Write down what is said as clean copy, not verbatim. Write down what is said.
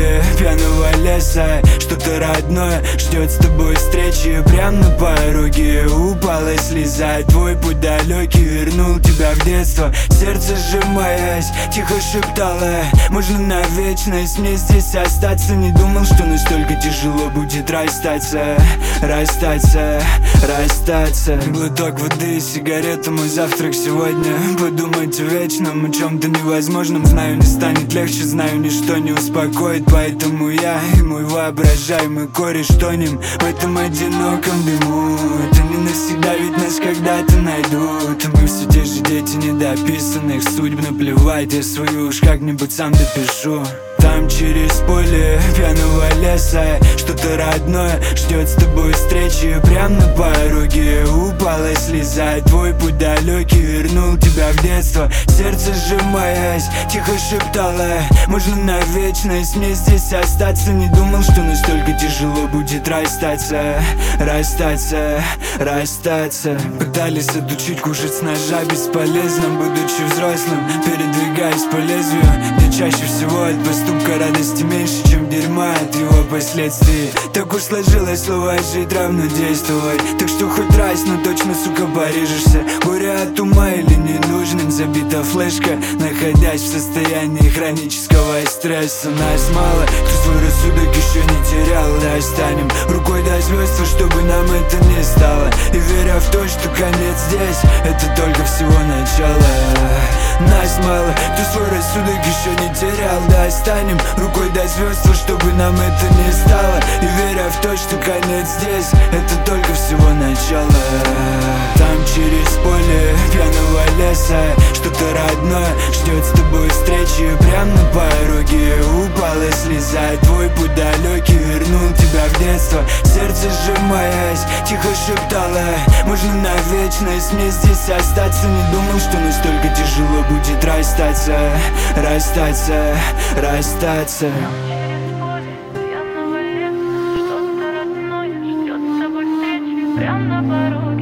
поле пьяного леса. Что-то родное ждет с тобой встречи. Прям на пороге упала слеза. Твой путь далекий вернул тебя в детство. Сердце сжимаясь, тихо шептало: можно на вечность мне здесь остаться. Не думал, что настолько тяжело будет расстаться. Расстаться, расстаться. Глоток воды и сигарета, мой завтрак сегодня. Подумать о вечном, о чем-то невозможном. Знаю, не станет легче, знаю, ничто не успокоит. Поэтому я и мой воображаемый кореш тонем в этом одиноком дыму. Это не навсегда, ведь нас когда-то найдут. Мы все те же дети недописанных судьб. Наплевать, я свою уж как-нибудь сам допишу. Там через поле пьяного леса что-то родное ждет с тобой встречи. Прям на пороге упала слеза. Твой путь далекий вернул тебя в детство. Сердце сжимаясь, тихо шептало: можно на вечность мне здесь остаться. Не думал, что настолько тяжело будет расстаться. Расстаться, расстаться. Пытались отучить кушать с ножа бесполезно. Будучи взрослым, передвигаясь по лезвию, где чаще всего от поступка радости меньше, чем дерьма от его последствий. Так уж сложилось, слово жить равно действовать. Так что хоть раз, но точно, сука, порежешься. Горе от ума или ненужным забита флешка, находясь в состоянии хронического стресса. Нас мало, кто свой рассудок еще не терял. Достанем рукой до звезд, чтобы нам это не стало. И веря в то, что конец здесь, это только всего начало. Нас мало, кто свой рассудок еще не терял. Достанем рукой до звезд, чтобы нам это не стало. И веря в то, что конец здесь, это только всего начало. Там через поле пьяного леса что-то родное ждет с тобой встречи. Прям на пороге упала слеза. Твой путь далекий вернул тебя в детство. Сердце сжимаясь, тихо шептало: можно на вечность мне здесь остаться. Не думал, что настолько тяжело будет расстаться. Расстаться, расстаться. Что-то родное ждет с тобой встречи. Прям на пороге